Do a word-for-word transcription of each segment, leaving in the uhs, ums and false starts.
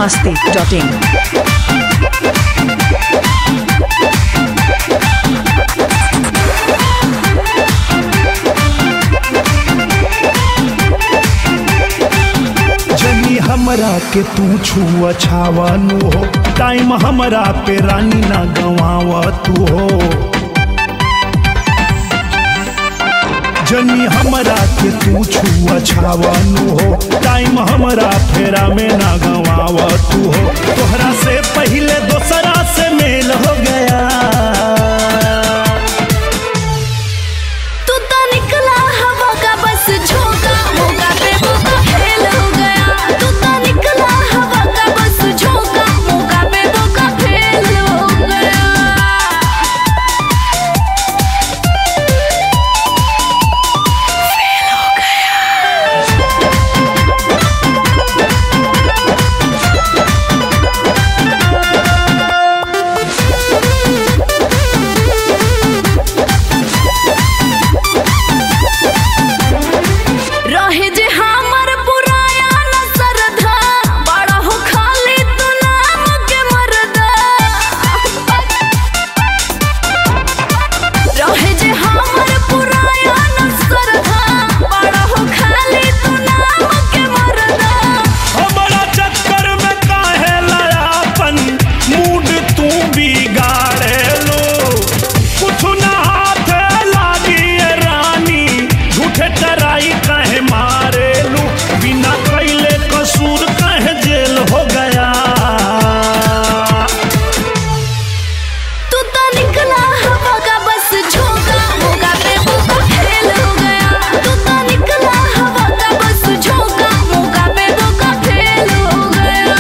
Masti dot in. जनी हमरा के तू छुआ छावनु हो, टाइम हमरा पे रानी ना गवावा तू हो। जनी हमरा के तू छुआ छावनु हो, टाइम हमरा फेरा में ना गवावा तू हो। तोहरा से पहले दोसरा से मेल हो गया, तू तो निकला हवा का बस झोंका, मौका पे मौका फेल हो गया। तू तो निकला हवा का बस झोंका, मौका पे मौका फेल हो गया। फेल हो रहे जे हमर पुराया न सरधा, बड़ा हो खाली तू नाम के मरदा। रहे जे हमर पुराया न सरधा, बड़ा हो खाली तू नाम के मरदा। हमारा चक्कर में काहे लायापन मूड तू बिगाड़े लो। कुछ ना हाथ लागी ये रानी, झूठे टराई काहे मारे लो। बिना कैले कसूर काहे जेल हो गया, तू तो निकला हवा का बस झोंका, मौका पे मौका फेल हो गया। तू तो निकला हवा का बस झोंका, मौका पे मौका फेल हो गया।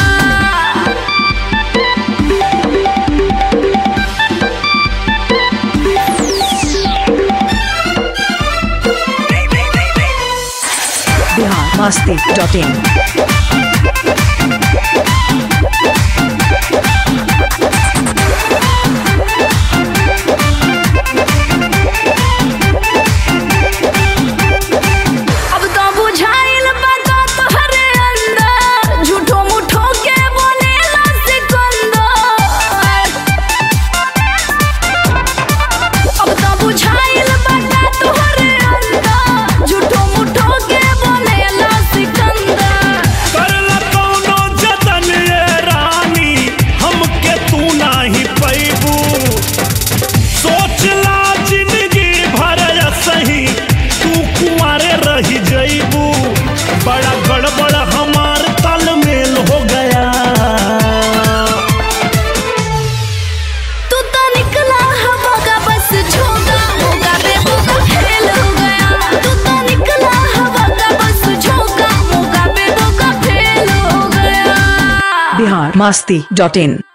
बिहार मस्ती डॉट इन। अब तो बुझाइल बता तोहरे अंदर, झूठो मुठो के बनेला सिकंदर। अब तो बुझाइल बता तोहरे अंदर, झूठो मुठो के बनेला सिकंदर। करला कौनो जतन ये रानी, हमके तू नाही पैबू। सोचला जिंदगी भर सही तू कुंवारे रही जईबू। बड़ा गड़बड़ हमार तालमेल हो गया, तू तो निकला हवा का बस झोंका, मौका पे मौका फेल हो गया। तू तो निकला हवा का बस झोंका, मौका पे मौका फेल हो गया। बिहार मस्ती डॉट इन।